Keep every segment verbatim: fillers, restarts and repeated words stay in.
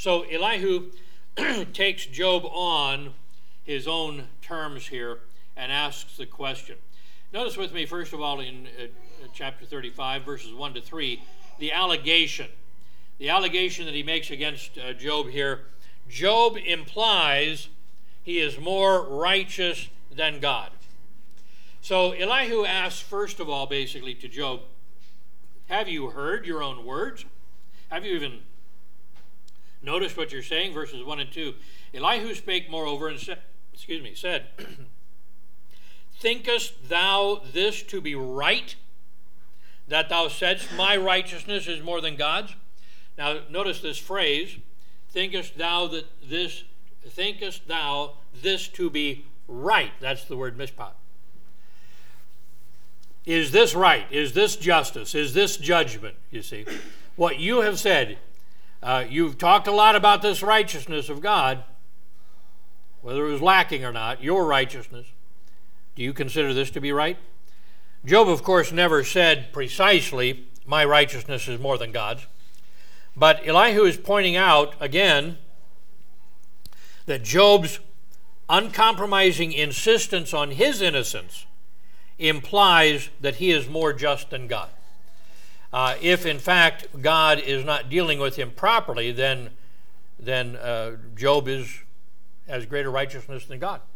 So Elihu takes Job on his own terms here and asks the question. Notice with me, first of all, in uh, chapter thirty-five, verses one to three, the allegation. The allegation that he makes against uh, Job here. Job implies he is more righteous than God. So Elihu asks, first of all, basically to Job, have you heard your own words? Have you even noticed what you're saying? Verses one and two. Elihu spake moreover and said, excuse me, said, thinkest thou this to be right, that thou saidst, my righteousness is more than God's? Now notice this phrase, thinkest thou that this, thinkest thou this to be right? That's the word mishpat. Is this right? Is this justice? Is this judgment? You see, what you have said, uh, you've talked a lot about this righteousness of God, whether it was lacking or not, your righteousness. Do you consider this to be right? Job, of course, never said precisely, my righteousness is more than God's. But Elihu is pointing out, again, that Job's uncompromising insistence on his innocence implies that he is more just than God. Uh, if, in fact, God is not dealing with him properly, then, then uh, Job is, has greater righteousness than God.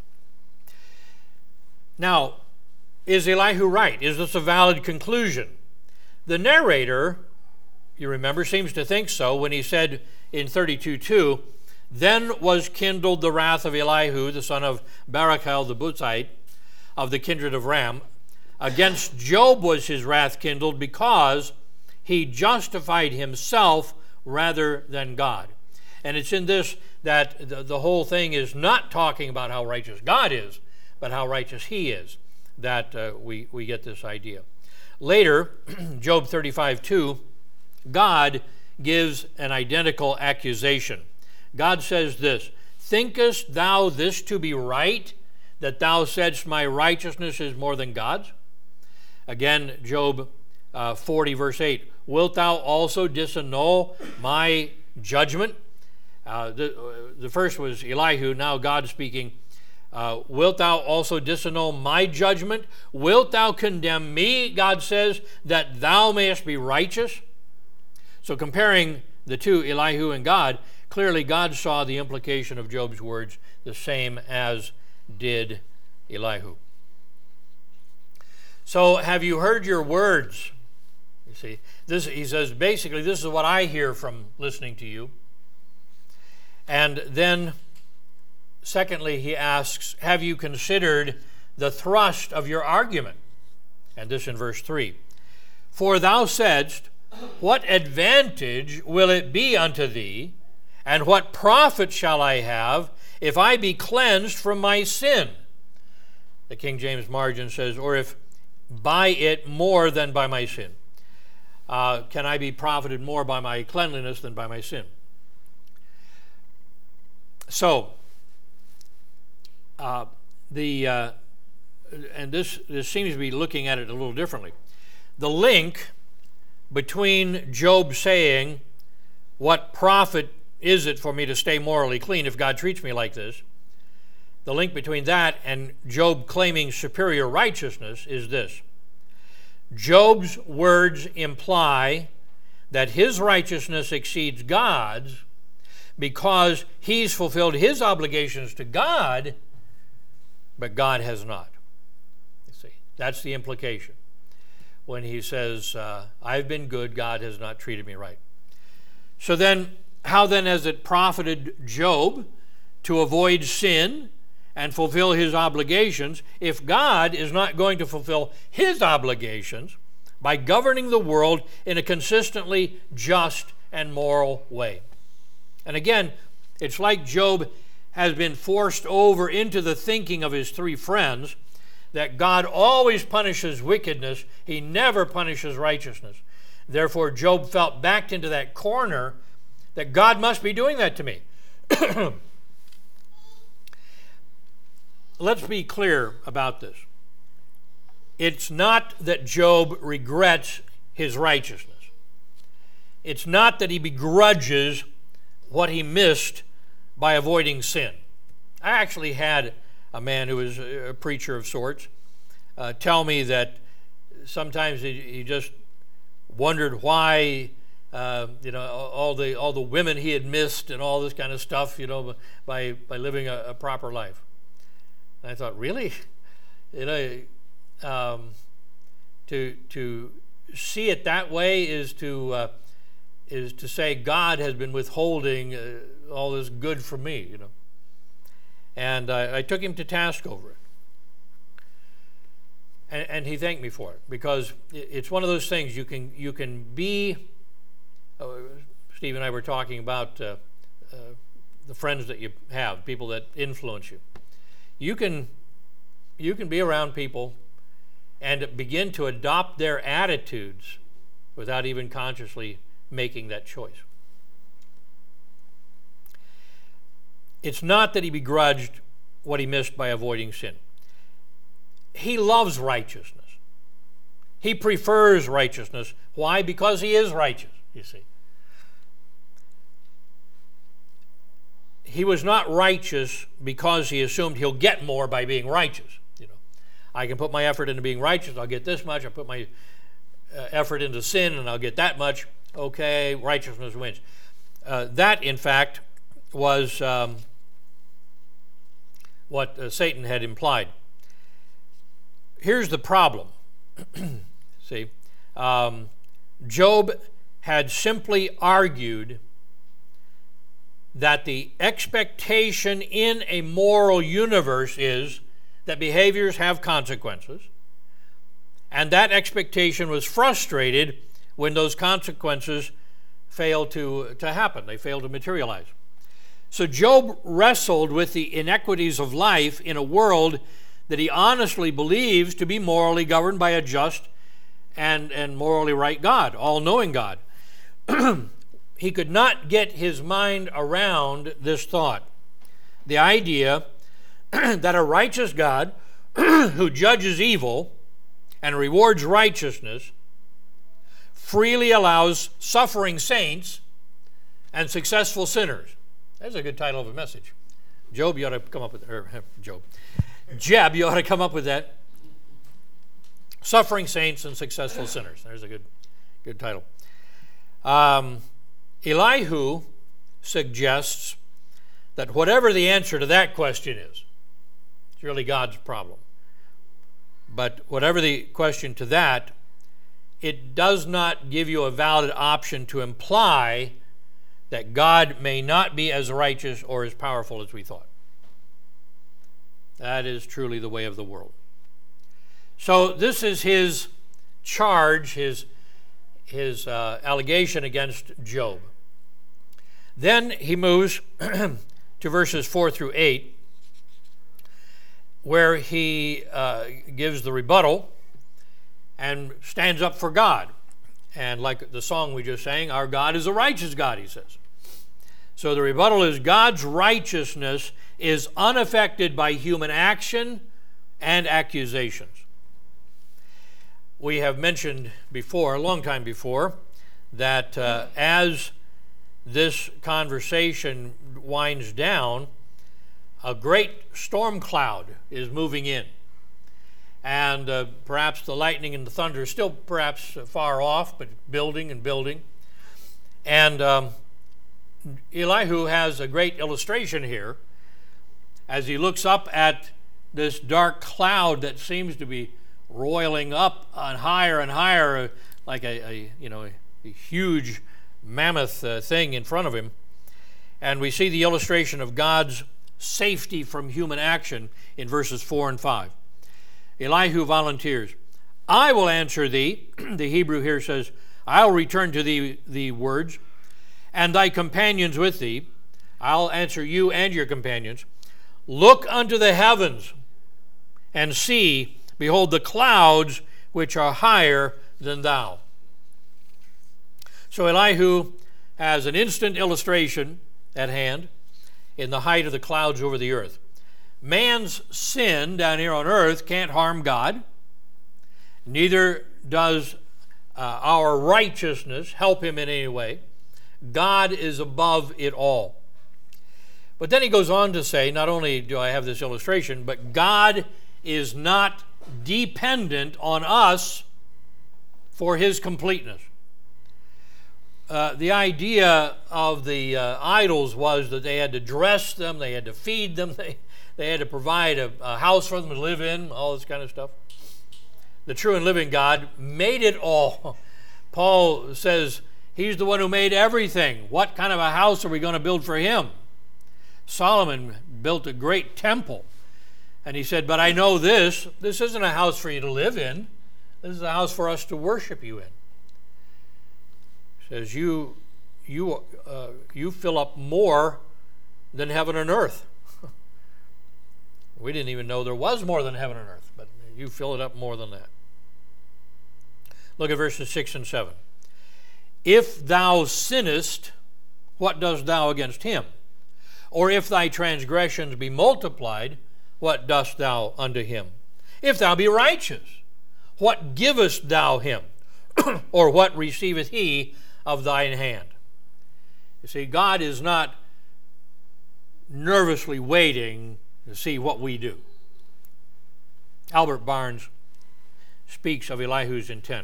Now, is Elihu right? Is this a valid conclusion? The narrator, you remember, seems to think so when he said in thirty-two two, then was kindled the wrath of Elihu, the son of Barachel the Buzite, of the kindred of Ram. Against Job was his wrath kindled because he justified himself rather than God. And it's in this that the, the whole thing is not talking about how righteous God is, but how righteous he is, that uh, we, we get this idea. Later, Job thirty-five two, God gives an identical accusation. God says this, thinkest thou this to be right, that thou saidst my righteousness is more than God's? Again, Job uh, forty, verse eight, wilt thou also disannul my judgment? Uh, the, uh, the first was Elihu, now God speaking. Uh, wilt thou also disannul my judgment? Wilt thou condemn me, God says, that thou mayest be righteous? So comparing the two, Elihu and God, clearly God saw the implication of Job's words the same as did Elihu. So have you heard your words? You see, this, he says, basically, this is what I hear from listening to you. And then, secondly, he asks, have you considered the thrust of your argument? And this in verse three. For thou saidst, what advantage will it be unto thee, and what profit shall I have if I be cleansed from my sin? The King James margin says, or if by it more than by my sin. Uh, can I be profited more by my cleanliness than by my sin? So, uh, the uh, and this, this seems to be looking at it a little differently. The link between Job saying, what profit is it for me to stay morally clean if God treats me like this? The link between that and Job claiming superior righteousness is this. Job's words imply that his righteousness exceeds God's because he's fulfilled his obligations to God, but God has not. You see, that's the implication when he says, uh, I've been good, God has not treated me right. So then, how then has it profited Job to avoid sin and fulfill his obligations if God is not going to fulfill his obligations by governing the world in a consistently just and moral way? And again, it's like Job has been forced over into the thinking of his three friends that God always punishes wickedness, he never punishes righteousness. Therefore, Job felt backed into that corner that God must be doing that to me. Let's be clear about this. It's not that Job regrets his righteousness. It's not that he begrudges what he missed by avoiding sin. I actually had a man who was a preacher of sorts uh, tell me that sometimes he, he just wondered why, uh, you know, all the all the women he had missed and all this kind of stuff, you know, by by living a, a proper life. And I thought, really, you know, um, to to see it that way is to uh, is to say God has been withholding uh, all this good from me, you know. And I, I took him to task over it. And, and he thanked me for it, because it's one of those things you can you can be. Uh, Steve and I were talking about uh, uh, the friends that you have, people that influence you. You can you can be around people and begin to adopt their attitudes without even consciously making that choice. It's not that he begrudged what he missed by avoiding sin. He loves righteousness. He prefers righteousness. Why? Because he is righteous, you see. He was not righteous because he assumed he'll get more by being righteous. You know, I can put my effort into being righteous, I'll get this much. I put my uh, effort into sin and I'll get that much. Okay, righteousness wins. Uh, that, in fact, was um, what uh, Satan had implied. Here's the problem. See, um, Job had simply argued that the expectation in a moral universe is that behaviors have consequences, and that expectation was frustrated when those consequences failed to, to happen. They failed to materialize. So Job wrestled with the inequities of life in a world that he honestly believes to be morally governed by a just and, and morally right God, all-knowing God. He could not get his mind around this thought, the idea that a righteous God who judges evil and rewards righteousness freely allows suffering saints and successful sinners. That's a good title of a message. Job, you ought to come up with, or Job. Jeb, you ought to come up with that. Suffering saints and successful sinners. There's a good, good title. Um, Elihu suggests that whatever the answer to that question is, it's really God's problem. But whatever the question to that, it does not give you a valid option to imply that God may not be as righteous or as powerful as we thought. That is truly the way of the world. So this is his charge, his, his uh, allegation against Job. Then he moves to verses four through eight, where he uh, gives the rebuttal and stands up for God. And like the song we just sang, our God is a righteous God, he says. So the rebuttal is God's righteousness is unaffected by human action and accusations. We have mentioned before, a long time before, that uh, as this conversation winds down, a great storm cloud is moving in. And uh, perhaps the lightning and the thunder is still perhaps far off, but building and building. And um, Elihu has a great illustration here as he looks up at this dark cloud that seems to be roiling up on higher and higher, uh, like a, a you know a, a huge mammoth uh, thing in front of him. And we see the illustration of God's safety from human action in verses four and five. Elihu volunteers, I will answer thee. The Hebrew here says, I'll return to thee the words, and thy companions with thee. I'll answer you and your companions. Look unto the heavens and see, behold, the clouds which are higher than thou. So Elihu has an instant illustration at hand in the height of the clouds over the earth. Man's sin down here on earth can't harm God. Neither does uh, our righteousness help him in any way. God is above it all. But then he goes on to say, not only do I have this illustration, but God is not dependent on us for his completeness. Uh, the idea of the uh, idols was that they had to dress them, they had to feed them, they, they had to provide a, a house for them to live in, all this kind of stuff. The true and living God made it all. Paul says he's the one who made everything. What kind of a house are we going to build for him? Solomon built a great temple. And he said, but I know this, this isn't a house for you to live in. This is a house for us to worship you in. He says, you, you, uh, you fill up more than heaven and earth. We didn't even know there was more than heaven and earth, but you fill it up more than that. Look at verses six and seven. If thou sinnest, what dost thou against him? Or if thy transgressions be multiplied, what dost thou unto him? If thou be righteous, what givest thou him? Or what receiveth he of thine hand? You see, God is not nervously waiting to see what we do. Albert Barnes speaks of Elihu's intent.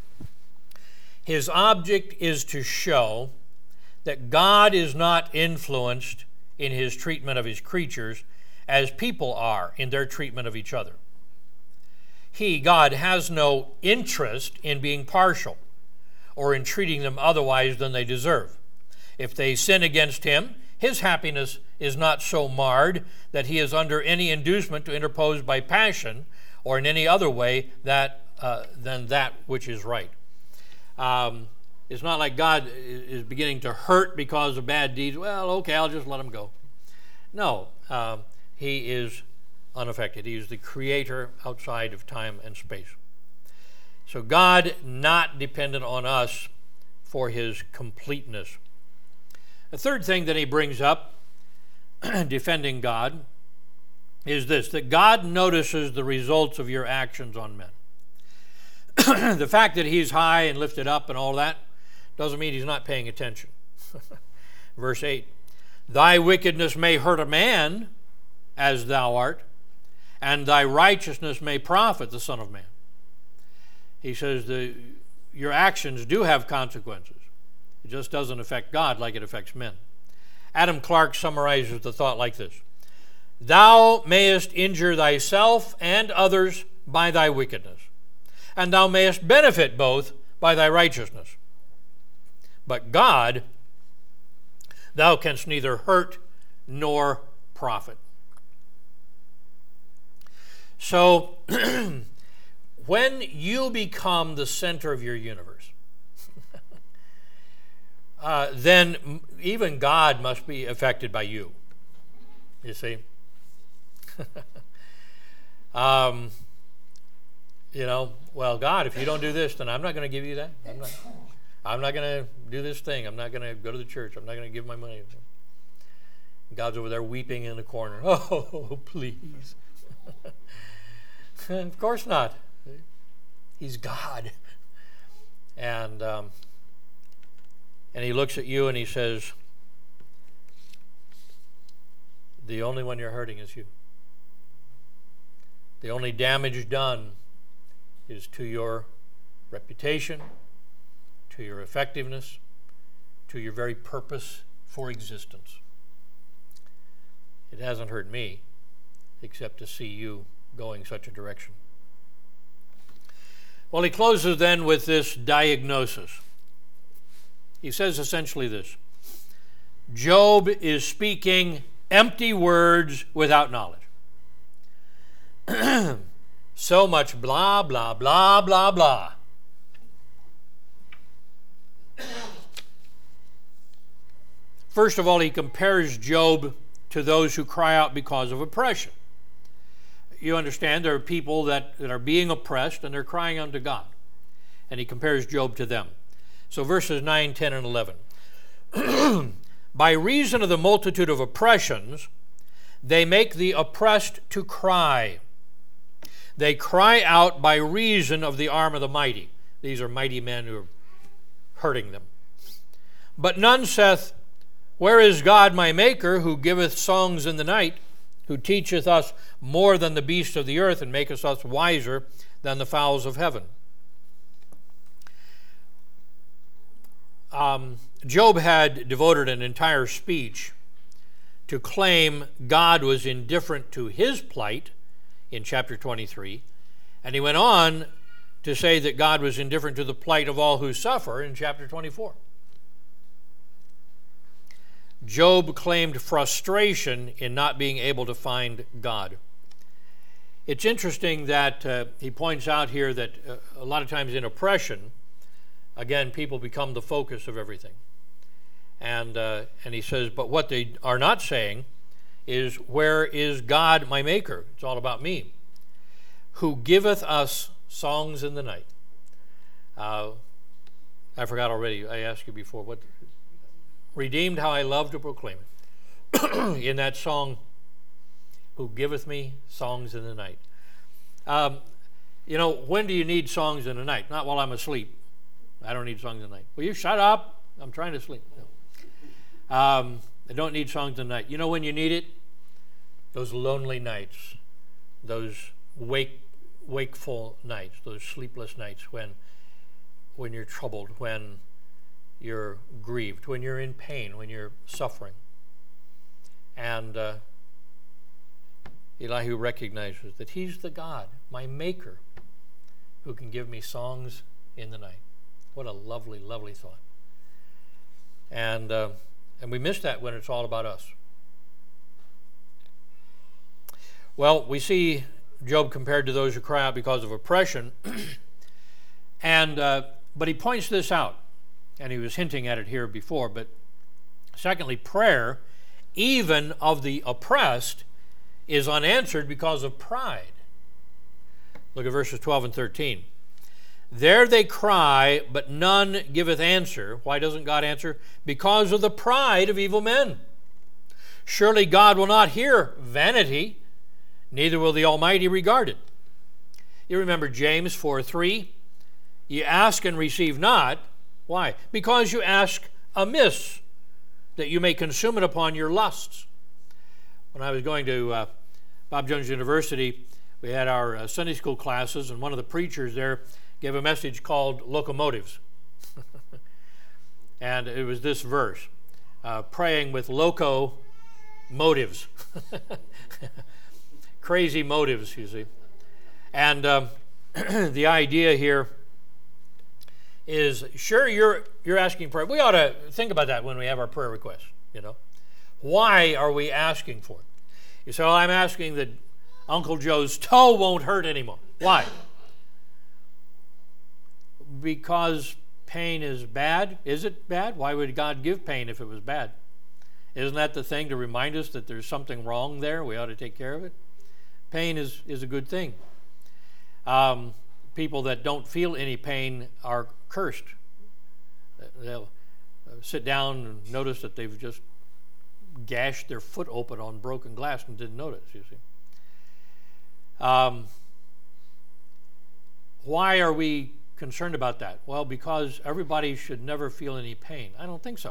His object is to show that God is not influenced in his treatment of his creatures as people are in their treatment of each other. He, God, has no interest in being partial or in treating them otherwise than they deserve. If they sin against him, his happiness is not so marred that he is under any inducement to interpose by passion or in any other way that uh, than that which is right. Um, it's not like God is beginning to hurt because of bad deeds. Well, okay, I'll just let him go. No, uh, he is unaffected. He is the creator outside of time and space. So God not dependent on us for his completeness. The third thing that he brings up, defending God, is this, that God notices the results of your actions on men. The fact that he's high and lifted up and all that doesn't mean he's not paying attention. Verse eight, thy wickedness may hurt a man as thou art, and thy righteousness may profit the Son of Man. He says the, your actions do have consequences. It just doesn't affect God like it affects men. Adam Clarke summarizes the thought like this. Thou mayest injure thyself and others by thy wickedness, and thou mayest benefit both by thy righteousness. But God, thou canst neither hurt nor profit. So, when you become the center of your universe, uh, then even God must be affected by you. You see? um, you know, well, God, if you don't do this, then I'm not going to give you that. I'm not, I'm not going to do this thing. I'm not going to go to the church. I'm not going to give my money. God's over there weeping in the corner. Oh, please. Of course not. He's God. And um, and he looks at you and he says, the only one you're hurting is you. The only damage done is to your reputation, to your effectiveness, to your very purpose for existence. It hasn't hurt me, except to see you going such a direction. Well, he closes then with this diagnosis. He says essentially this: Job is speaking empty words without knowledge. So much blah, blah, blah, blah, blah. First of all, he compares Job to those who cry out because of oppression. You understand there are people that, that are being oppressed and they're crying unto God. And he compares Job to them. So verses nine, ten, and eleven. By reason of the multitude of oppressions, they make the oppressed to cry. They cry out by reason of the arm of the mighty. These are mighty men who are hurting them. But none saith, Where is God my Maker, who giveth songs in the night, who teacheth us more than the beasts of the earth, and maketh us wiser than the fowls of heaven? Um, Job had devoted an entire speech to claim God was indifferent to his plight in chapter twenty-three, and he went on to say that God was indifferent to the plight of all who suffer in chapter twenty-four. Job claimed frustration in not being able to find God. It's interesting that uh, he points out here that uh, a lot of times in oppression, again, people become the focus of everything. And, uh, and he says, but what they are not saying is, where is God my Maker? It's all about me. Who giveth us songs in the night. Uh, I forgot already, I asked you before, what? Redeemed, how I love to proclaim it. In that song, who giveth me songs in the night. Um, you know, when do you need songs in the night? Not while I'm asleep. I don't need songs in the night. Will you shut up? I'm trying to sleep. No. Um, I don't need songs in the night. You know when you need it? Those lonely nights, those wake, wakeful nights, those sleepless nights when, when you're troubled, when you're grieved, when you're in pain, when you're suffering. And uh, Elihu recognizes that he's the God, my Maker, who can give me songs in the night. What a lovely, lovely thought. And, uh, and we miss that when it's all about us. Well, we see Job compared to those who cry out because of oppression. and uh, but he points this out. And he was hinting at it here before. But secondly, prayer, even of the oppressed, is unanswered because of pride. Look at verses twelve and thirteen. There they cry, but none giveth answer. Why doesn't God answer? Because of the pride of evil men. Surely God will not hear vanity, neither will the Almighty regard it. You remember James four three. Ye ask and receive not. Why? Because you ask amiss, that you may consume it upon your lusts. When I was going to uh, Bob Jones University, we had our uh, Sunday school classes, and one of the preachers there gave a message called Locomotives. And it was this verse, uh, praying with loco motives. Crazy motives, you see. And um, the idea here is, sure, you're you're asking prayer. We ought to think about that when we have our prayer requests, you know. Why are we asking for it? You say, well, I'm asking that Uncle Joe's toe won't hurt anymore. Why? Because pain is bad? Is it bad? Why would God give pain if it was bad? Isn't that the thing to remind us that there's something wrong there? We ought to take care of it. Pain is, is a good thing. Um, people that don't feel any pain are cursed. They'll sit down and notice that they've just gashed their foot open on broken glass and didn't notice, you see. Um, why are we concerned about that? Well, because everybody should never feel any pain. I don't think so.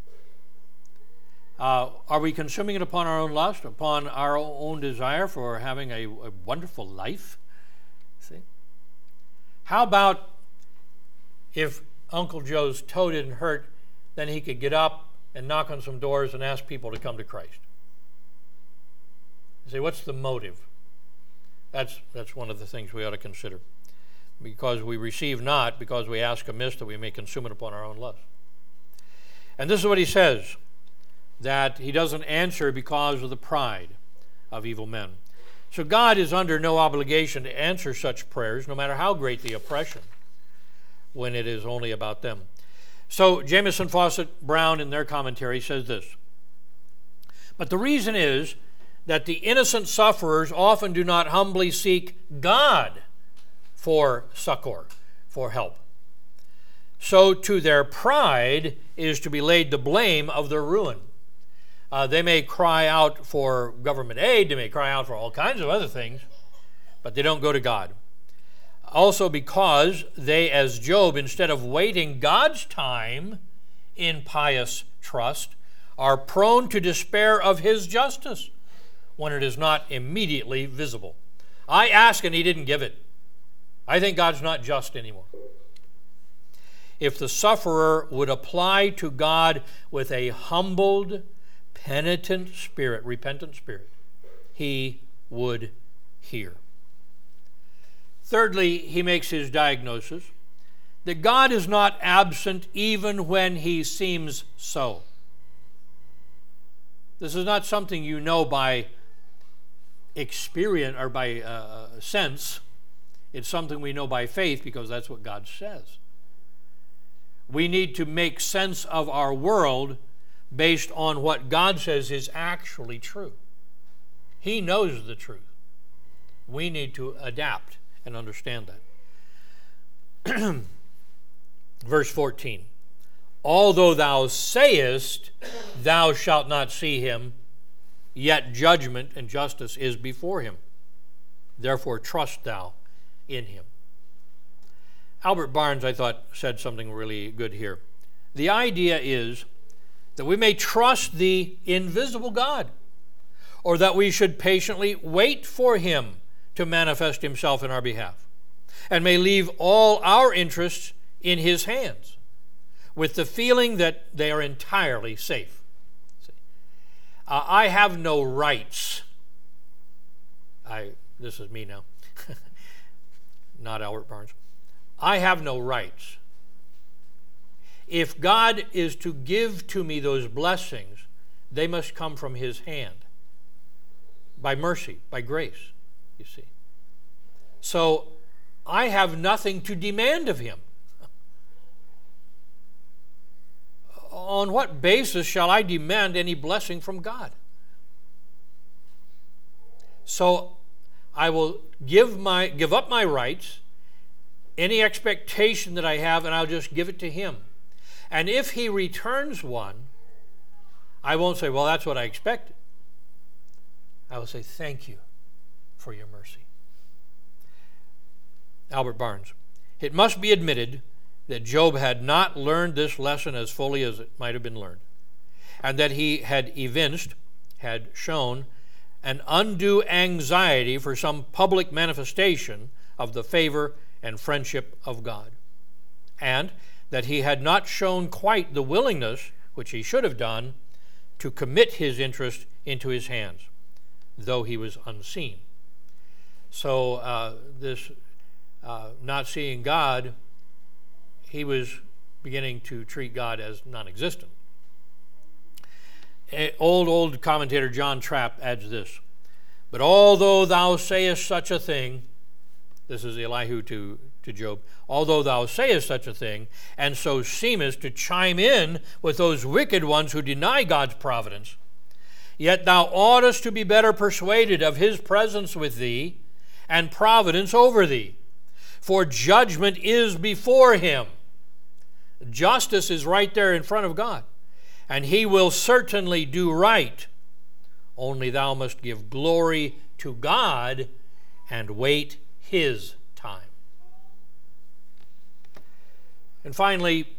Uh, are we consuming it upon our own lust, upon our own desire for having a, a wonderful life? See? How about if Uncle Joe's toe didn't hurt, then he could get up and knock on some doors and ask people to come to Christ? You say, what's the motive? That's, that's one of the things we ought to consider. Because we receive not, because we ask amiss, that we may consume it upon our own lust. And this is what he says, that he doesn't answer because of the pride of evil men. So God is under no obligation to answer such prayers, no matter how great the oppression, when it is only about them. So Jamieson, Fawcett, Brown, in their commentary, says this: but the reason is that the innocent sufferers often do not humbly seek God for succor, for help. So to their pride is to be laid the blame of their ruin. Uh, they may cry out for government aid, they may cry out for all kinds of other things, but they don't go to God. Also because they, as Job, instead of waiting God's time impious trust are prone to despair of his justice when it is not immediately visible. I asked and he didn't give it. I think God's not just anymore. If the sufferer would apply to God with a humbled, penitent spirit, repentant spirit, he would hear. Thirdly, he makes his diagnosis that God is not absent even when he seems so. This is not something you know by experience or by uh, sense. It's something we know by faith because that's what God says. We need to make sense of our world based on what God says is actually true. He knows the truth. We need to adapt and understand that. Verse fourteen. Although thou sayest, thou shalt not see him, yet judgment and justice is before him. Therefore trust thou in him. Albert Barnes, I thought, said something really good here. The idea is that we may trust the invisible God, or that we should patiently wait for him to manifest himself in our behalf, and may leave all our interests in his hands, with the feeling that they are entirely safe. Uh, I have no rights. I. This is me now, not Albert Barnes. I have no rights. If God is to give to me those blessings, they must come from his hand, by mercy, by grace, you see. So I have nothing to demand of him. On what basis shall I demand any blessing from God? So I will give my give up my rights, any expectation that I have, and I'll just give it to him. And if he returns one, I won't say, well, that's what I expected. I will say, thank you for your mercy. Albert Barnes. It must be admitted that Job had not learned this lesson as fully as it might have been learned, and that he had evinced, had shown, an undue anxiety for some public manifestation of the favor and friendship of God, and that he had not shown quite the willingness, which he should have done, to commit his interest into his hands, though he was unseen. So uh, this uh, not seeing God, he was beginning to treat God as non-existent. Old, old commentator John Trapp adds this: but although thou sayest such a thing, this is Elihu to, to Job, although thou sayest such a thing, and so seemest to chime in with those wicked ones who deny God's providence, yet thou oughtest to be better persuaded of his presence with thee and providence over thee. For judgment is before him. Justice is right there in front of God, and he will certainly do right. Only thou must give glory to God and wait his time. And finally,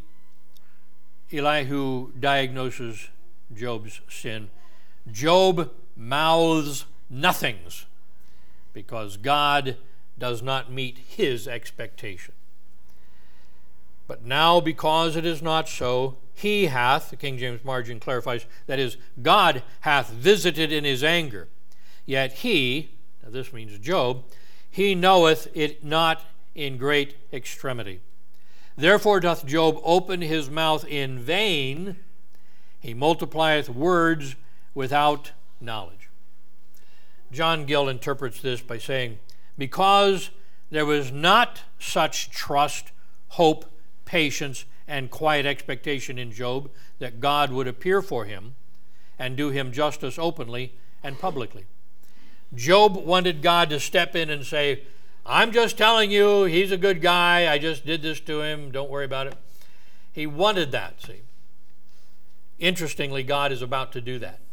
Elihu diagnoses Job's sin. Job mouths nothings because God does not meet his expectation. But now, because it is not so, he hath, the King James margin clarifies, that is, God hath visited in his anger. Yet he, now this means Job, he knoweth it not in great extremity. Therefore doth Job open his mouth in vain. He multiplieth words without knowledge. John Gill interprets this by saying, because there was not such trust, hope, patience, and quiet expectation in Job that God would appear for him and do him justice openly and publicly. Job wanted God to step in and say, I'm just telling you, he's a good guy, I just did this to him, don't worry about it. He wanted that, see. Interestingly, God is about to do that.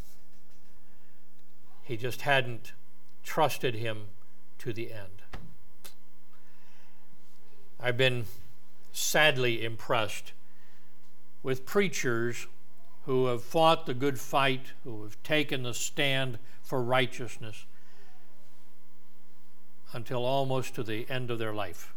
He just hadn't trusted him to the end. I've been sadly impressed with preachers who have fought the good fight, who have taken the stand for righteousness until almost to the end of their life.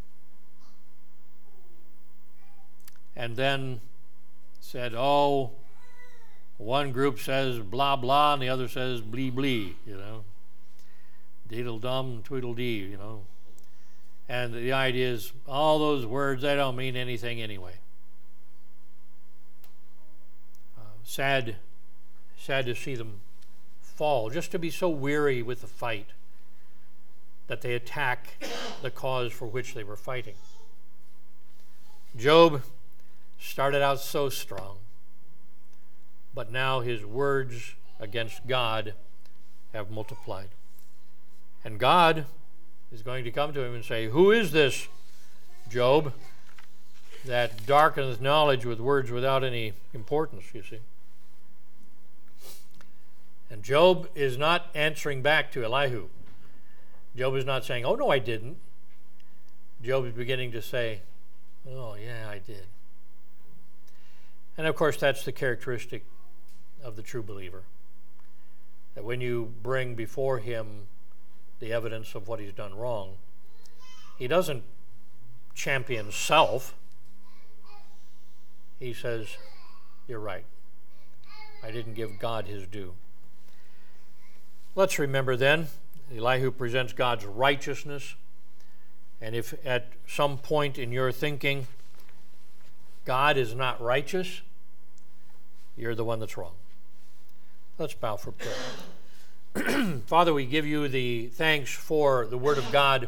And then said, oh, one group says blah, blah, and the other says blee, blee, you know. Deedle-dum, tweedle-dee, you know. And the idea is, all those words, they don't mean anything anyway. Uh, sad, sad to see them fall, just to be so weary with the fight that they attack the cause for which they were fighting. Job started out so strong, but now his words against God have multiplied. And God is going to come to him and say, who is this, Job, that darkens knowledge with words without any importance, you see? And Job is not answering back to Elihu. Job is not saying, oh, no, I didn't. Job is beginning to say, oh, yeah, I did. And, of course, that's the characteristic of the true believer, that when you bring before him the evidence of what he's done wrong, he doesn't champion self. He says, you're right. I didn't give God his due. Let's remember then, Elihu presents God's righteousness, and if at some point in your thinking God is not righteous, you're the one that's wrong. Let's bow for prayer. Father, we give you the thanks for the Word of God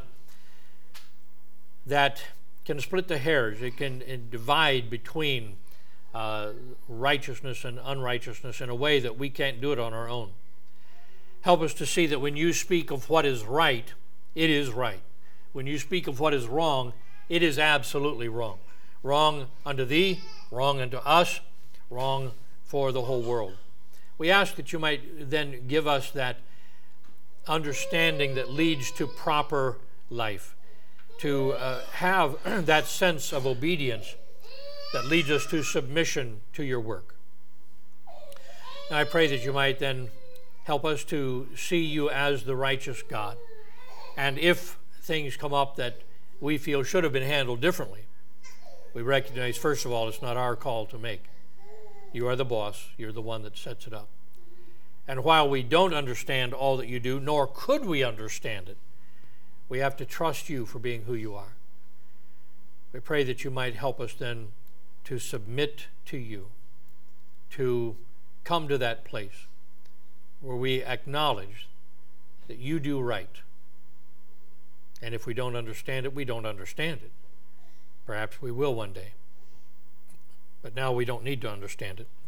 that can split the hairs. It can it divide between uh, righteousness and unrighteousness in a way that we can't do it on our own. Help us to see that when you speak of what is right, it is right. When you speak of what is wrong, it is absolutely wrong. Wrong unto thee, wrong unto us, wrong for the whole world. We ask that you might then give us that understanding that leads to proper life, to uh, have that sense of obedience that leads us to submission to your work. And I pray that you might then help us to see you as the righteous God. And if things come up that we feel should have been handled differently, we recognize, first of all, it's not our call to make. You are the boss. You're the one that sets it up. And while we don't understand all that you do, nor could we understand it, we have to trust you for being who you are. We pray that you might help us then to submit to you, to come to that place where we acknowledge that you do right. And if we don't understand it, we don't understand it. Perhaps we will one day. But now we don't need to understand it.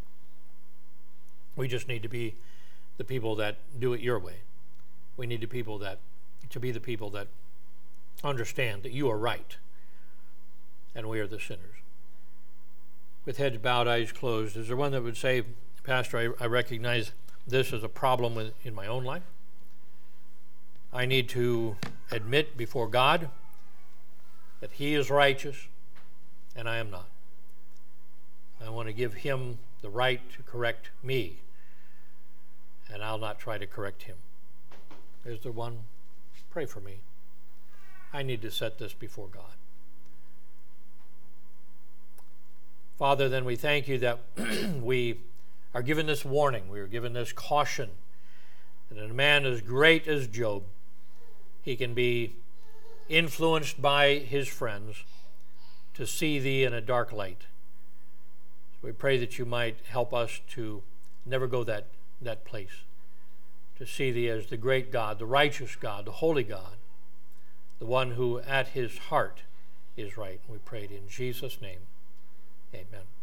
We just need to be the people that do it your way. We need the people that to be the people that understand that you are right and we are the sinners. With heads bowed, eyes closed, is there one that would say, Pastor, I, I recognize this as a problem with, in my own life. I need to admit before God that he is righteous and I am not. I want to give him the right to correct me, and I'll not try to correct him. Is there one? Pray for me. I need to set this before God. Father, then we thank you that we are given this warning. We are given this caution that in a man as great as Job, he can be influenced by his friends to see thee in a dark light. So we pray that you might help us to never go that, that place, to see thee as the great God, the righteous God, the holy God, the one who at his heart is right. We pray it in Jesus' name. Amen.